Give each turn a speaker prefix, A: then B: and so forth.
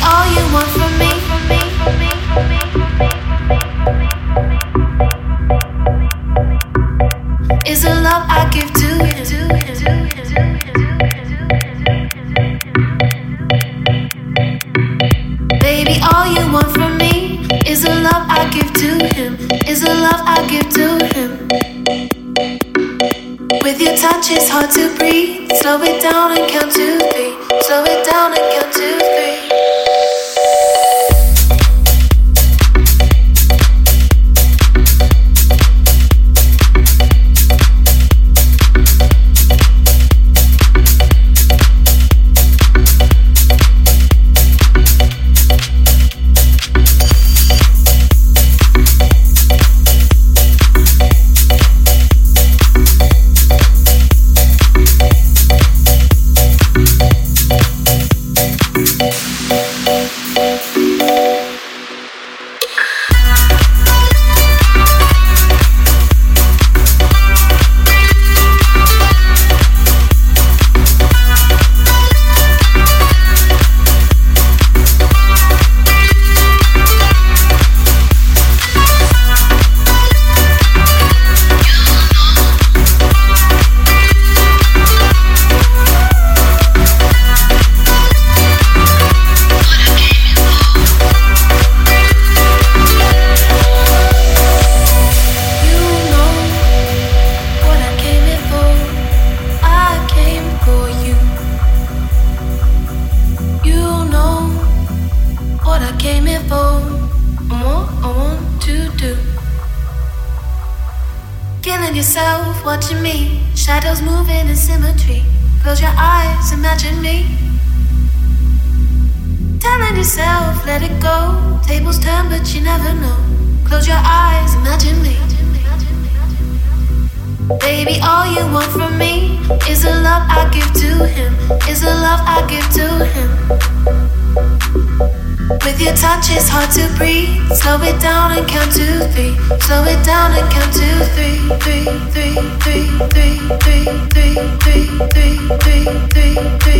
A: all you want from me. Is the love I give to him. Baby, all you want from me is the love I give to him. Is the love I give to him. With your touch it's hard to breathe. Slow it down and count to three. Slow it down and count to three. Yourself watching me, shadows moving in symmetry. Close your eyes, imagine me. Telling yourself, let it go. Tables turn, but you never know. Close your eyes, imagine me. Baby, all you want from me is the love I give to him. Is the love I give to him. With your touch it's hard to breathe. Slow it down and count to three. Slow it down and count to three. Three, three, three, three, three, three, three, three, three, three, three.